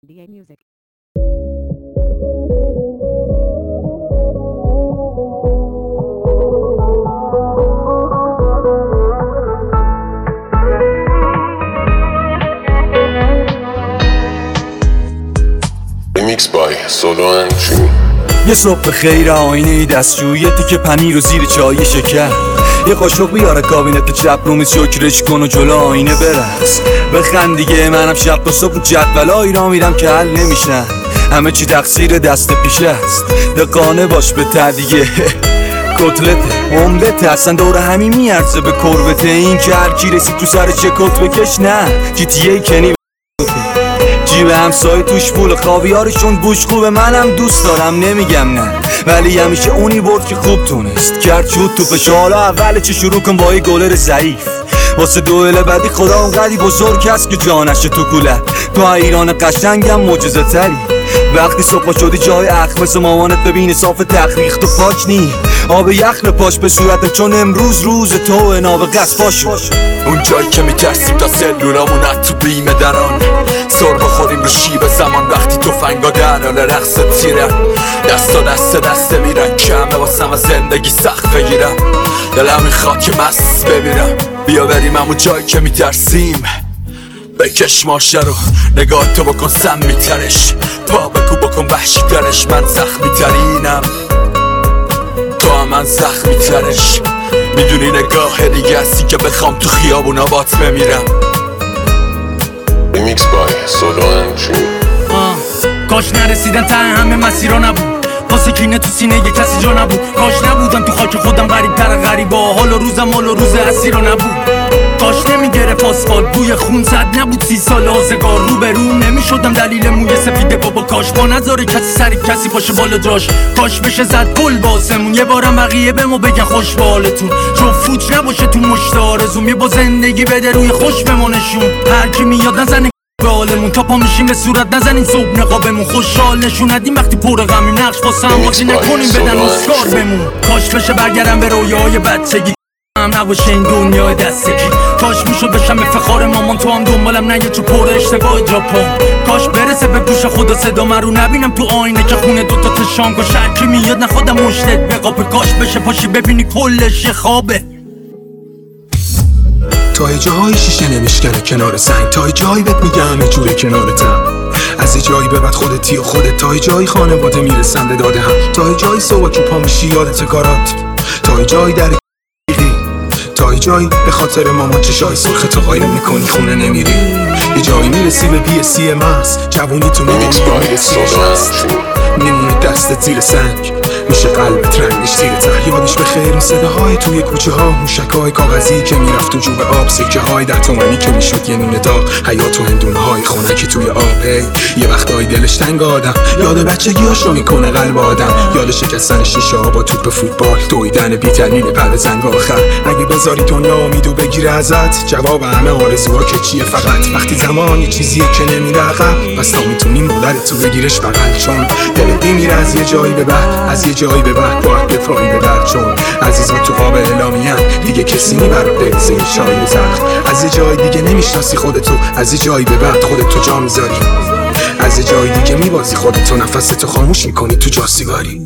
DA Music. Remix by Solo and Jimmy. یه صبح خیر آینه دستشویی تیکه پنیر و زیر چای شکر، یه قاشق بیاره کابینت چپ رو میز شکرش کن و جلو آینه برقص بخند دیگه. منم شب تا صبح جدولایی را میرم که حل نمیشن، همه چی تقصیر دست پیش است. دقانه باش به تدیگه کتلت املت اصلا دور همین میارزه به کربته. این که هر کی رسید تو سر چه کت بکش، نه GTA کنی جیب همسایه توش پول خاویارشون بوش خوبه. منم دوست دارم نمیگم نه، ولی همیشه اونی برد که خوب تونست کرد شد تو فشه. حالا اول چه شروع کن با یه گلر ضعیف واسه دوئل بعدی. خدا اونقدی بزرگ هست که جانشه تو کوله. تو ایران قشنگم معجزه تری، وقتی صبح شدی جای اخمس مامانت ببینه صاف تخریخ تو پاک نی. آب یخ پاش به صورت چون امروز روز تو ناب قصد پاشو. اون جایی که میترسیم تا سلولامون از تو بیمه دران سر بخوریم رو شیب زمان. وقتی توفنگا در حال رقص تیرن، دستا دست میرن که همه واسم از زندگی سخت بگیرم. دلم میخواد که مست بمیرم. بیا بریم همون جایی که میترسیم، بکش ماشه رو نگاه تو بکن سم میترش. پا بکو بکن وحشی ترش، من زخمی ترینم تو هم من زخمی ترش. میدونی نگاه دیگه هستی که بخوام تو خیابون آبات بمیرم. Remix by Solo and Jimmy. کاش نرسیدن ته همه مسیرا نبود، واسه کینه تو سینه یه کسی جا نبود. کاش نبودم تو خاک خودم غریب تر غریبا، حال و روزم حال و روز اسیرا نبود. کاش نمیگرفت آسفالت بوی خون زد نبود 30 سال آزگار رو به رو نمیشدم دلیل موی سفیده بابا. کاش با نذاره کسی سری کسی باشه بالا جاش. کاش بشه زد گل باسمون یه بارم بقیه بمو بگن خوش به حالتون. جو فوت نباشه تو مشت آرزوم، یه با زندگی بده روی خوش بمونشون. هر کی میاد نزنه به حالمون، تا پا میشیم به صورت نزنین صبح نقابمون. خوشحال نشون ندیم وقتی پر غمیم، نقش واسه هم بازی نکنیم بدن اسکار بمون. کاش بشه برگردم به رویاهای بچگی، هم نباشه این دنیای دستگی. کاش میشد بشم افتخار مامان، تو هم دنبالم نگه چو پر اشتباه ژاپن. کاش برسه به گوش خدا صدا من رو نبینم تو آینه که خونه دوتا تشام کن. شرکی میاد نخوادم مشتت بقاپه، کاش بشه پاشی ببینی کلش یه خوابه. تا جایی شیشه نمیشکنه کنار سنگ، تا جایی بهت میگه همه جوره کنارتم. از جایی به بعد خودتی و خودت، تا جایی خانواده میرسن به داده هم. تا جایی صبح که پا میشی یادت کارات، تا جایی در تا جایی به خاطر مامان چشای سرخ تو قایم میکنی خونه نمیری. یه جایی میرسی به BSC ماس، جوونی تو میبینی میرسی نشست، میمونه دستت زیر سنگ، میشه قلبت رنگش زیر ته. یادش به خیر صداهای توی کوچه ها، موشکای کاغذی که میرفت تو جوب آب، سکه های 10 تومانی که میشد یه نون داغ، حیات و هندونه های خنکی توی آب. یه وقتایی دلش تنگ آدم، یاد بچگیاش رو میکنه قلب آدم. یاد شکستن شیشه ها با توپ فوتبال، دویدن بی‌ترمیم بعد زنگ آخر. اگه بذاری دنیا امیدو بگیره ازت، جواب همه آرزوها که چیه فقط. وقتی زمان یه چیزیه که نمیره عقب، پس تا میتونی مادرتو بگیرش بغل. چون دلت میمیره از یه جایی به بعد، از یه جایی به بعد باید بپایی به در. چون عزیزا تو قاب اعلامیم دیگه کسی میبره برسه یه شایی زخم. از یه جای دیگه نمیشناسی خودتو، از یه جایی به بعد خودتو جا میذاری. از یه جای دیگه میبازی خودتو، نفستو خاموش میکنی تو جا سیگاری.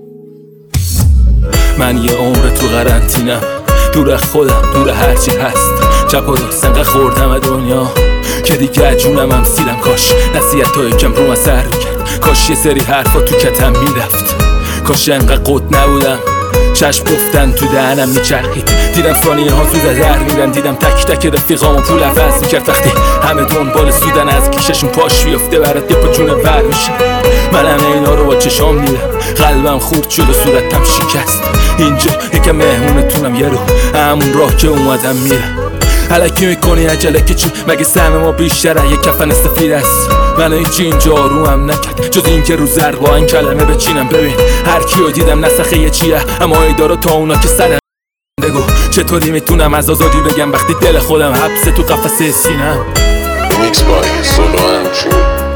من یه عمر تو قرنطینم، دور خودم، دور هرچی هست. چپ و راست انقدر خوردم دنیا که دیگه جونم هم سیرم. کاش نصیحت‌های کم رو اثر کرد، کاش یه سری حرفا تو کتم میرفت. کاش انقدر قد نبودم، چشم گفتن تو دهنم میچرخید. دیدم ثانیه ها تو در میرن، دیدم تک تک رفیقامو پول عوض میکرد. وقتی همه دنبال سودن از کیششون پاش بیفته برات یه پا جونه ور میشه. منم اینا رو با چشام دیدم، قلبم خورد شد و صورتم شکست. اینجا یکم مهمونتونم، یه رو همون راه که اومدم میرم. الکی میکنی عجله که چی؟ مگه سهم ما بیشتره؟ یه کفن سفید است، منو هیچی اینجا رو هم نکرد جز این که رو زرق با این کلمه بچینم. ببین هر کیو دیدم نسخه یه چیه، اما ایدارو تا اونا که سرم. بگو چطوری میتونم از آزادی بگم وقتی دل خودم حبسه تو قفسه سینم. Remix by Solo and Jimmy.